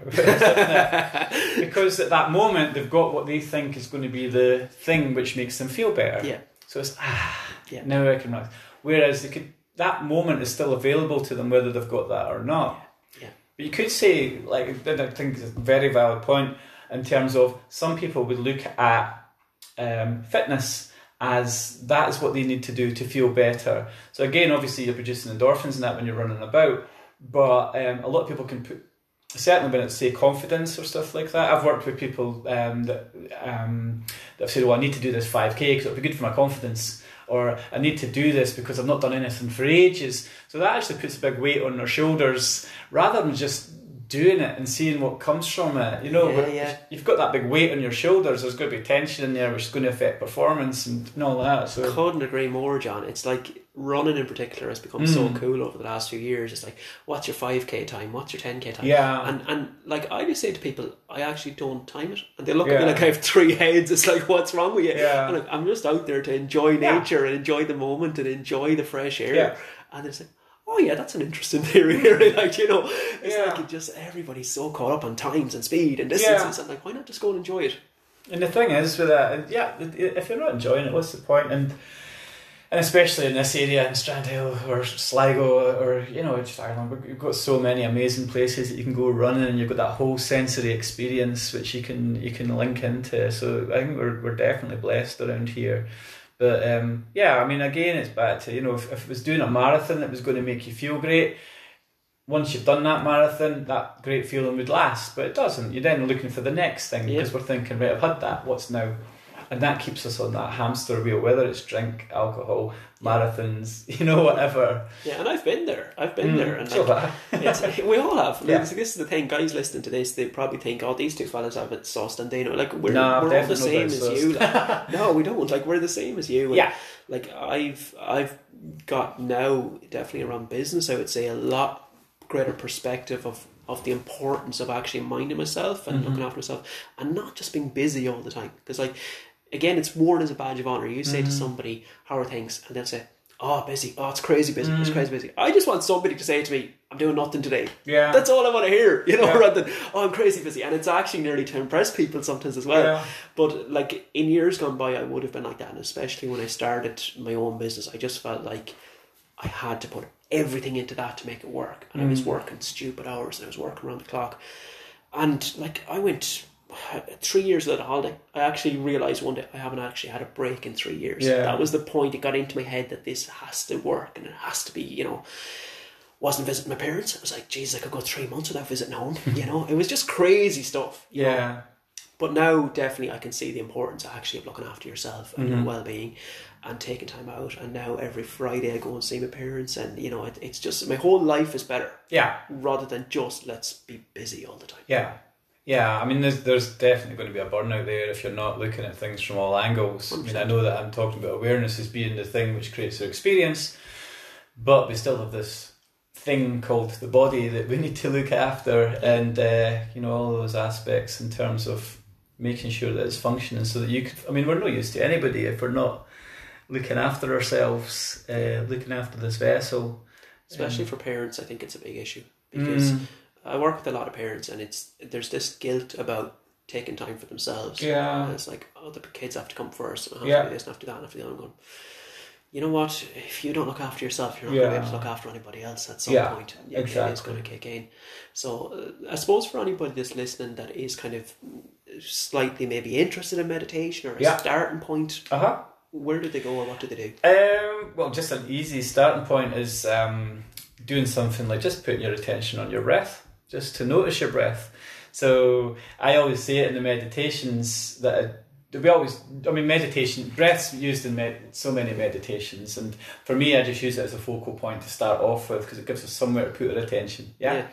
Because at that moment, they've got what they think is going to be the thing which makes them feel better. Yeah. So it's, now I can relax. Whereas that moment is still available to them whether they've got that or not. Yeah. But you could say, like, I think it's a very valid point in terms of some people would look at fitness as that is what they need to do to feel better. So again, obviously you're producing endorphins and that when you're running about, but a lot of people can put, certainly when it's say confidence or stuff like that. I've worked with people that have said, well, I need to do this 5k because it'll be good for my confidence, or I need to do this because I've not done anything for ages. So that actually puts a big weight on their shoulders rather than just doing it and seeing what comes from it. You know, you've got that big weight on your shoulders, there's going to be tension in there which is going to affect performance and all that. So couldn't agree more, John. It's like running in particular has become so cool over the last few years. It's like, what's your 5k time, what's your 10k time? Yeah. And like I just say to people, I actually don't time it, and they look at me like I have 3 heads. It's like, what's wrong with you? Yeah. And like, I'm just out there to enjoy nature and enjoy the moment and enjoy the fresh air. And it's like, oh yeah, that's an interesting theory. Like, you know, it's like it just, everybody's so caught up on times and speed and distances. And like, why not just go and enjoy it? And the thing is with that, if you're not enjoying it, what's the point? And especially in this area, in Strandhill or Sligo or, you know, just Ireland, we've got so many amazing places that you can go running, and you've got that whole sensory experience which you can link into. So I think we're definitely blessed around here. But I mean, again, it's back to, you know, if it was doing a marathon that was going to make you feel great, once you've done that marathon, that great feeling would last. But it doesn't. You're then looking for the next thing because we're thinking, right, I've had that, what's now? And that keeps us on that hamster wheel, whether it's drink, alcohol, marathons, you know, whatever. Yeah, and I've been there. And so like, we all have. Like, this is the thing, guys listening to this, they probably think, oh, these two fellas have it sauced, and they know, like, we're all the same as you. Like, no, we don't. Like, we're the same as you. And, like, I've got now, definitely around business, I would say, a lot greater perspective of the importance of actually minding myself and looking after myself and not just being busy all the time. Because, like, again, it's worn as a badge of honour. You say to somebody, how are things? And they'll say, oh, busy. Oh, it's crazy busy. It's crazy busy. I just want somebody to say to me, I'm doing nothing today. Yeah. That's all I want to hear, you know, rather than, oh, I'm crazy busy. And it's actually nearly to impress people sometimes as well. Yeah. But, like, in years gone by, I would have been like that. And especially when I started my own business, I just felt like I had to put everything into that to make it work. And I was working stupid hours and I was working around the clock. And, like, I went 3 years without a holiday. I actually realised one day I haven't actually had a break in 3 years. Yeah. That was the point. It got into my head that this has to work and it has to be, you know. Wasn't visiting my parents. I was like, geez, I could go 3 months without visiting home. You know, it was just crazy stuff. You know? But now definitely I can see the importance actually of looking after yourself and your well-being and taking time out. And now every Friday I go and see my parents, and you know, it's just, my whole life is better. Yeah. Rather than just let's be busy all the time. Yeah. Yeah, I mean, there's definitely going to be a burnout there if you're not looking at things from all angles. 100%. I mean, I know that I'm talking about awareness as being the thing which creates our experience, but we still have this thing called the body that we need to look after, and you know, all those aspects in terms of making sure that it's functioning so that you could, I mean, we're no use to anybody if we're not looking after ourselves, looking after this vessel. Especially for parents, I think it's a big issue because I work with a lot of parents, and there's this guilt about taking time for themselves. Yeah. And it's like, oh, the kids have to come first, and I have to do this, and I have to do that, and I have to do that. I'm going, you know what? If you don't look after yourself, you're not going to be able to look after anybody else at some point. Exactly. It's going to kick in. So I suppose for anybody that's listening that is kind of slightly maybe interested in meditation or a starting point, where do they go or what do they do? Well, just an easy starting point is doing something like just putting your attention on your breath, just to notice your breath. So I always say it in the meditations that meditation, breath's used in so many meditations, and for me I just use it as a focal point to start off with because it gives us somewhere to put our attention.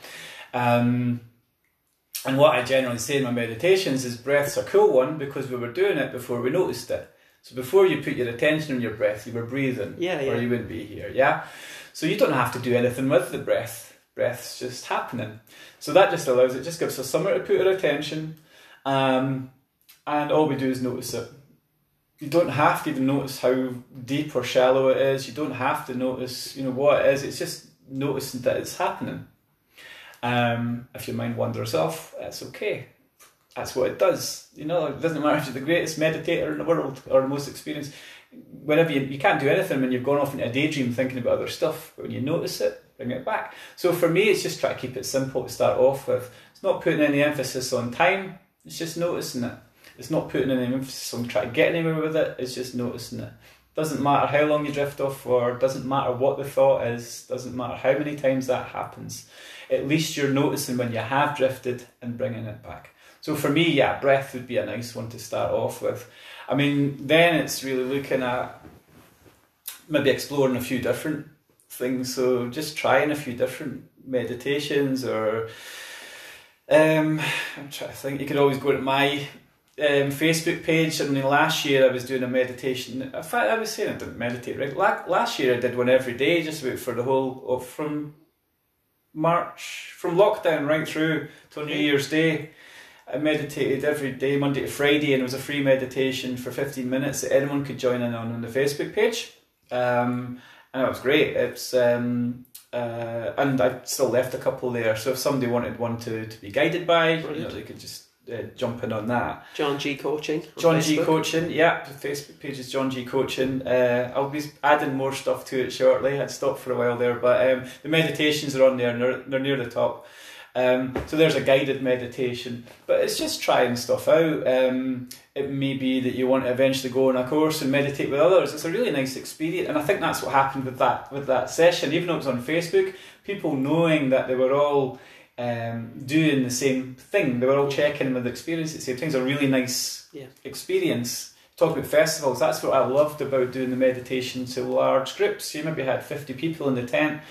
And what I generally say in my meditations is breath's a cool one because we were doing it before we noticed it. So before you put your attention on your breath, you were breathing, or you wouldn't be here. So you don't have to do anything with the breath. Breath's just happening. So that just allows, it just gives us somewhere to put our attention, and all we do is notice it. You don't have to even notice how deep or shallow it is. You don't have to notice, what it is. It's just noticing that it's happening. If your mind wanders off, that's okay. That's what it does. It doesn't matter if you're the greatest meditator in the world or the most experienced. Whenever you can't do anything when you've gone off into a daydream thinking about other stuff. But when you notice it, bring it back. So for me, it's just try to keep it simple to start off with. It's not putting any emphasis on time. It's just noticing it. It's not putting any emphasis on trying to get anywhere with it. It's just noticing it. Doesn't matter how long you drift off for. Doesn't matter what the thought is. Doesn't matter how many times that happens. At least you're noticing when you have drifted and bringing it back. So for me, breath would be a nice one to start off with. I mean, then it's really looking at maybe exploring a few different things. So just trying a few different meditations or I'm trying to think. You could always go to my Facebook page. I mean, last year I was doing a meditation. In fact, I was saying I didn't meditate, right? Last year I did one every day just about for the whole from March, from lockdown right through till New Year's Day. I meditated every day, Monday to Friday, and it was a free meditation for 15 minutes that anyone could join in on the Facebook page. And it was great. It's and I still left a couple there. So if somebody wanted one to be guided by, they could just jump in on that. John G Coaching. John G Coaching, yeah. The Facebook page is John G Coaching. I'll be adding more stuff to it shortly. I'd stopped for a while there, but the meditations are on there and they're near the top. So there's a guided meditation, but it's just trying stuff out. It may be that you want to eventually go on a course and meditate with others. It's a really nice experience, and I think that's what happened with that session. Even though it was on Facebook, people knowing that they were all doing the same thing, they were all checking in with the experience at the same time. It's a really nice experience. Talk about festivals, that's what I loved about doing the meditation to large groups. You maybe had 50 people in the tent,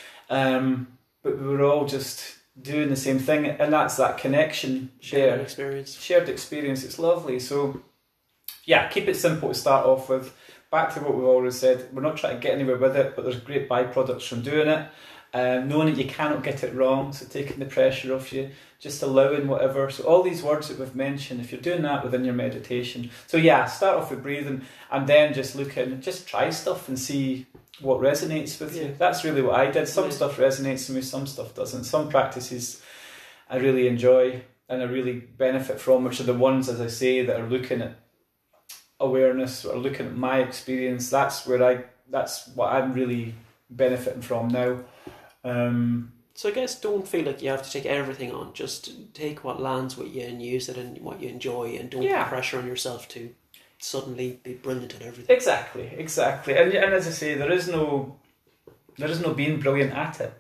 but we were all just doing the same thing, and that's that connection, shared experience. It's lovely. So keep it simple to start off with. Back to what we've always said, we're not trying to get anywhere with it, but there's great byproducts from doing it. Knowing that you cannot get it wrong, so taking the pressure off you, just allowing whatever. So all these words that we've mentioned, if you're doing that within your meditation, so start off with breathing, and then just try stuff and see what resonates with you. That's really what I did. Some stuff resonates with me, some stuff doesn't. Some practices I really enjoy and I really benefit from, which are the ones, as I say, that are looking at awareness or looking at my experience. That's what I'm really benefiting from now. So I guess don't feel like you have to take everything on. Just take what lands with you and use it in what you enjoy, and don't put pressure on yourself to suddenly be brilliant at everything. Exactly. And as I say, there is no being brilliant at it.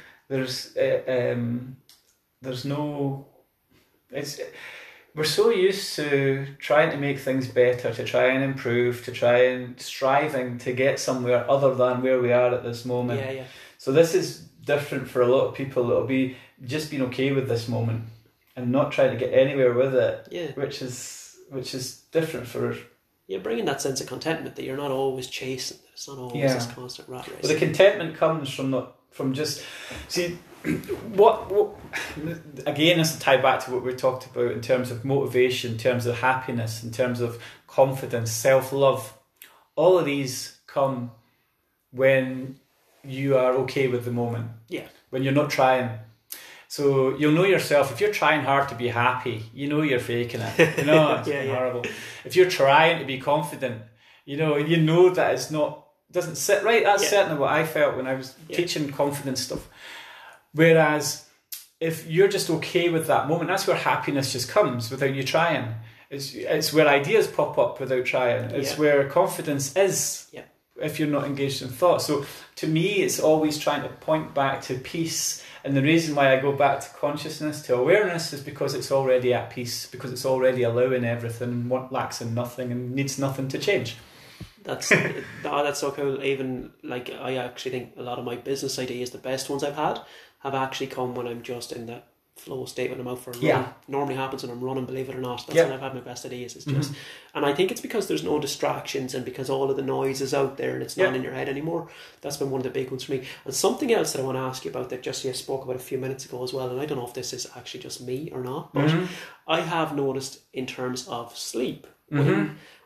There's no. We're so used to trying to make things better, to try and improve, to try and striving to get somewhere other than where we are at this moment. So this is different for a lot of people. That'll be just being okay with this moment and not trying to get anywhere with it. Which is different for. Bringing that sense of contentment that you're not always chasing. It's not always this constant rat race. Well, the contentment comes from just see what again. This will tie back to what we talked about in terms of motivation, in terms of happiness, in terms of confidence, self-love. All of these come when you are okay with the moment. When you're not trying. So you'll know yourself. If you're trying hard to be happy, you're faking it. It's horrible. If you're trying to be confident, you know that it's not, doesn't sit right. That's certainly what I felt when I was teaching confidence stuff. Whereas if you're just okay with that moment, that's where happiness just comes without you trying. It's where ideas pop up without trying. It's where confidence is. If you're not engaged in thought. So to me, it's always trying to point back to peace. And the reason why I go back to consciousness, to awareness, is because it's already at peace, because it's already allowing everything, lacks in nothing, and needs nothing to change. That's so cool. Even like, I actually think a lot of my business ideas, the best ones I've had, have actually come when I'm just in that flow state when I'm out for a run. Normally happens when I'm running, believe it or not. That's when I've had my best ideas. It's just, and I think it's because there's no distractions and because all of the noise is out there and it's not in your head anymore. That's been one of the big ones for me. And something else that I want to ask you about that just you spoke about a few minutes ago as well, and I don't know if this is actually just me or not, but I have noticed in terms of sleep,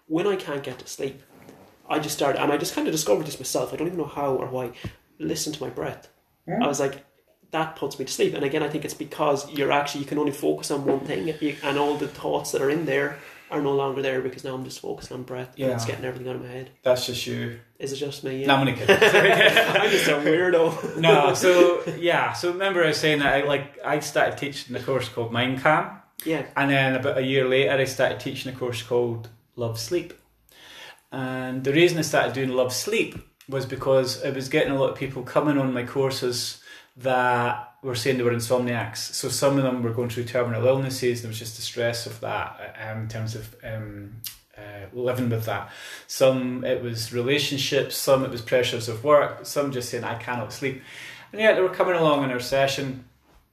when I can't get to sleep, I just started, and I just kind of discovered this myself. I don't even know how or why. Listen to my breath. I was like, that puts me to sleep. And again, I think it's because you can only focus on one thing, and all the thoughts that are in there are no longer there because now I'm just focusing on breath. Yeah. And it's getting everything out of my head. That's just you. Is it just me? Yeah. No, I'm only kidding. I'm just a weirdo. No, so remember I was saying that I started teaching a course called Mindcam. Yeah. And then about a year later I started teaching a course called Love Sleep. And the reason I started doing Love Sleep was because I was getting a lot of people coming on my courses that were saying they were insomniacs. So some of them were going through terminal illnesses, and there was just the stress of that in terms of living with that. Some it was relationships, some it was pressures of work, some just saying I cannot sleep. And yet they were coming along in our session,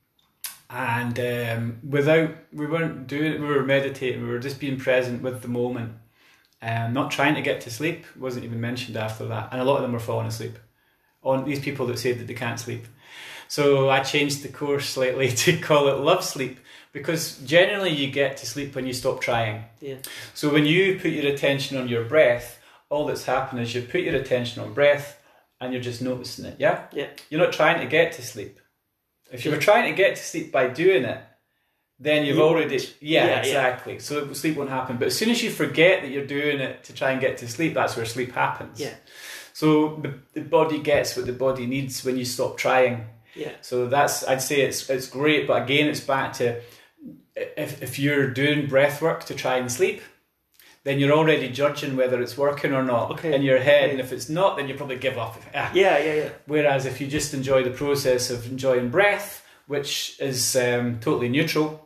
and we weren't doing it, we were meditating, we were just being present with the moment. Not trying to get to sleep, wasn't even mentioned after that, and a lot of them were falling asleep. On these people that said that they can't sleep. So I changed the course slightly to call it Love Sleep, because generally you get to sleep when you stop trying. Yeah. So when you put your attention on your breath, all that's happened is you put your attention on breath and you're just noticing it, yeah? Yeah. You're not trying to get to sleep. If you were trying to get to sleep by doing it, then you've already... Yeah, exactly. Yeah. So sleep won't happen. But as soon as you forget that you're doing it to try and get to sleep, that's where sleep happens. Yeah. So the body gets what the body needs when you stop trying. Yeah. So I'd say it's great, but again, it's back to if you're doing breath work to try and sleep, then you're already judging whether it's working or not in your head, and if it's not, then you probably give up. Yeah. Whereas if you just enjoy the process of enjoying breath, which is totally neutral,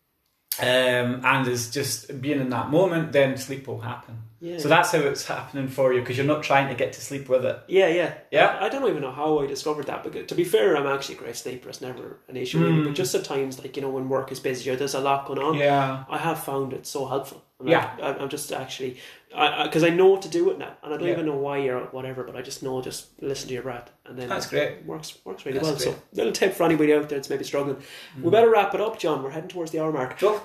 and is just being in that moment, then sleep will happen. Yeah. So that's how it's happening for you, because you're not trying to get to sleep with it. Yeah. I don't even know how I discovered that, but to be fair, I'm actually a great sleeper. It's never an issue with me. But just at times, when work is busy or there's a lot going on, I have found it so helpful. I'm just actually, because I know to do it now, and I don't even know why or whatever, but I just know, just listen to your breath, and then that's great. It works really well. Great. So little tip for anybody out there that's maybe struggling. We better wrap it up, John. We're heading towards the hour mark. Cool.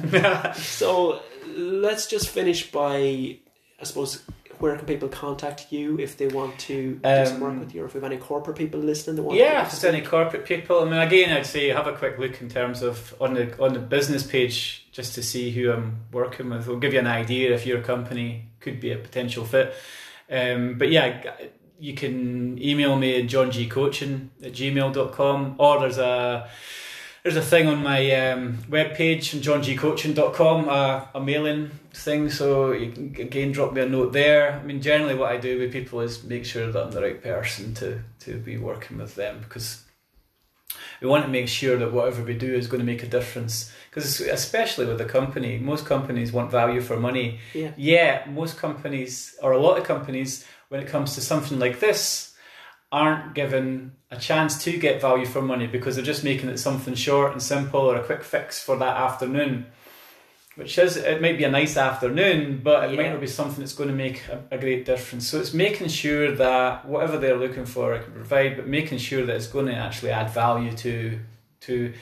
So let's just finish by, I suppose, where can people contact you if they want to do some work with you, or if we have any corporate people listening that want to? Yeah, if there's any corporate people, I mean, again, I'd say have a quick look in terms of on the business page, just to see who I'm working with. It'll give you an idea if your company could be a potential fit. But yeah, you can email me at johngcoaching@gmail.com, or there's a thing on my webpage, johngcoaching.com, a mailing thing, so you can again drop me a note there. I mean, generally what I do with people is make sure that I'm the right person to be working with them, because we want to make sure that whatever we do is going to make a difference. Because especially with a company, most companies want value for money. Yeah, most companies, or a lot of companies, when it comes to something like this, aren't given a chance to get value for money, because they're just making it something short and simple, or a quick fix for that afternoon, which is, it might be a nice afternoon, but it might not be something that's going to make a great difference. So it's making sure that whatever they're looking for I can provide, but making sure that it's going to actually add value to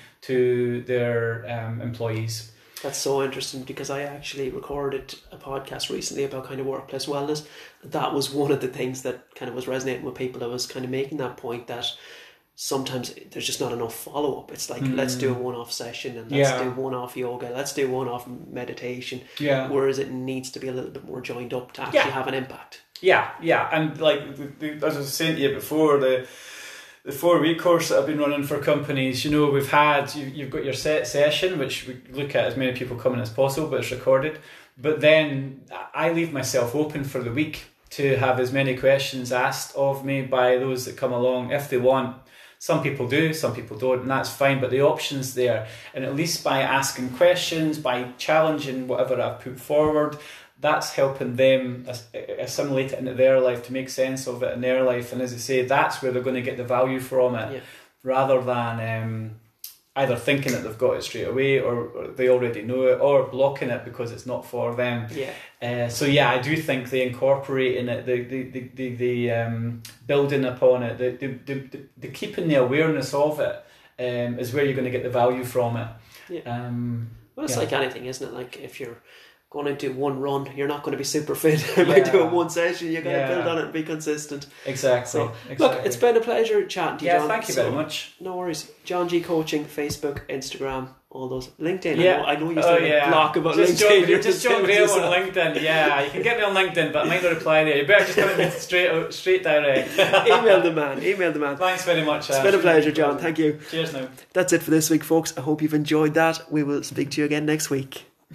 their employees. That's so interesting, because I actually recorded a podcast recently about kind of workplace wellness. That was one of the things that kind of was resonating with people. I was kind of making that point that sometimes there's just not enough follow-up. It's like, let's do a one-off session, and let's do one-off yoga, let's do one-off meditation, whereas it needs to be a little bit more joined up to actually have an impact. Yeah, and like as I was saying to you before, the 4-week course that I've been running for companies, we've had, you've got your set session, which we look at as many people coming as possible, but it's recorded. But then I leave myself open for the week to have as many questions asked of me by those that come along if they want. Some people do, some people don't, and that's fine, but the option's there. And at least by asking questions, by challenging whatever I've put forward, that's helping them assimilate it into their life, to make sense of it in their life. And as I say, that's where they're going to get the value from it, rather than either thinking that they've got it straight away, or they already know it, or blocking it because it's not for them. So I do think the incorporating it, the building upon it, the keeping the awareness of it is where you're going to get the value from it. Well, it's like anything, isn't it? Like if you're going into one run, you're not going to be super fit by doing one session. You got to build on it and be consistent. Exactly. So, look, it's been a pleasure chatting to you, John. Thank you very much. No worries. John G Coaching, Facebook, Instagram, all those. LinkedIn. Yeah. I know you still have a block about just LinkedIn. Just John Graham on LinkedIn. Yeah, you can get me on LinkedIn, but I might not reply there. You better just come at me straight direct. Email the man. Thanks very much. It's been a pleasure, John. Thank you. Cheers now. That's it for this week, folks. I hope you've enjoyed that. We will speak to you again next week.